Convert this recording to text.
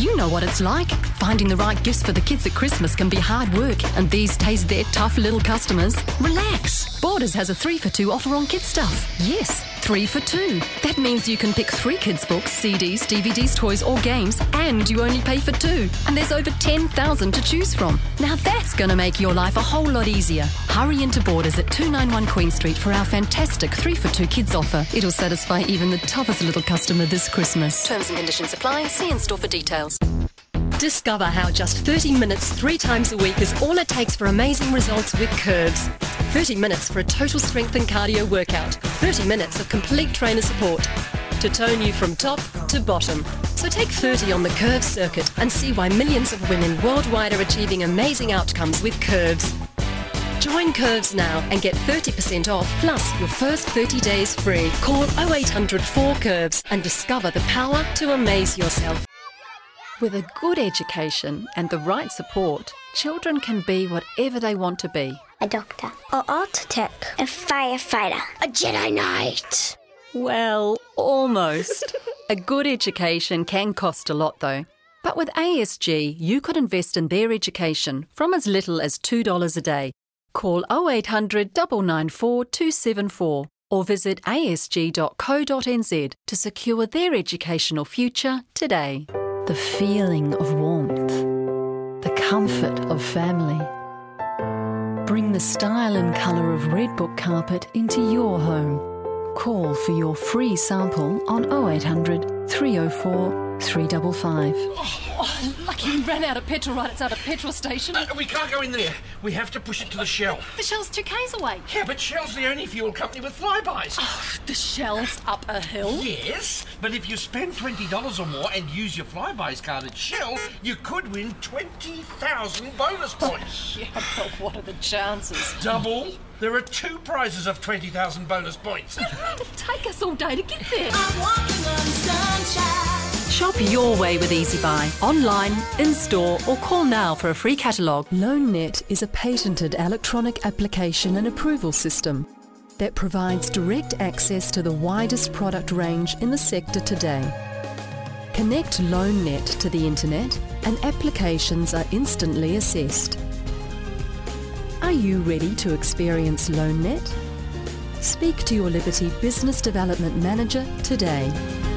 You know what it's like. Finding the right gifts for the kids at Christmas can be hard work, and these days they're tough little customers. Relax. Borders has a 3 for 2 offer on kids stuff. Yes, 3 for 2. That means you can pick 3 kids' books, CDs, DVDs, toys or games, and you only pay for 2. And there's over 10,000 to choose from. Now that's going to make your life a whole lot easier. Hurry into Borders at 291 Queen Street for our fantastic 3 for 2 kids offer. It'll satisfy even the toughest little customer this Christmas. Terms and conditions apply. See in store for details. Discover how just 30 minutes 3 times a week is all it takes for amazing results with Curves. 30 minutes for a total strength and cardio workout. 30 minutes of complete trainer support to tone you from top to bottom. So take 30 on the Curves circuit and see why millions of women worldwide are achieving amazing outcomes with Curves. Join Curves now and get 30% off plus your first 30 days free. Call 0800 4CURVES and discover the power to amaze yourself. With a good education and the right support, children can be whatever they want to be. A doctor, an architect, a firefighter, a Jedi Knight. Well, almost. A good education can cost a lot though. But with ASG, you could invest in their education from as little as $2 a day. Call 0800 994 274 or visit asg.co.nz to secure their educational future today. The feeling of warmth, the comfort of family. Bring the style and colour of Redbook carpet into your home. Call for your free sample on 0800 304 355. Oh, lucky we ran out of petrol right outside a petrol station. We can't go in there. We have to push it to the Shell. The Shell's 2 k's away. Yeah, but Shell's the only fuel company with flybys. Oh, the Shell's up a hill. Yes, but if you spend $20 or more and use your flybys card at Shell, you could win 20,000 bonus points. Yeah, but what are the chances? Double. There are 2 prizes of 20,000 bonus points. It'll take us all day to get there. I'm walking on sunshine. Shop your way with EasyBuy, online, in-store or call now for a free catalogue. LoanNet is a patented electronic application and approval system that provides direct access to the widest product range in the sector today. Connect LoanNet to the internet and applications are instantly assessed. Are you ready to experience LoanNet? Speak to your Liberty Business Development Manager today.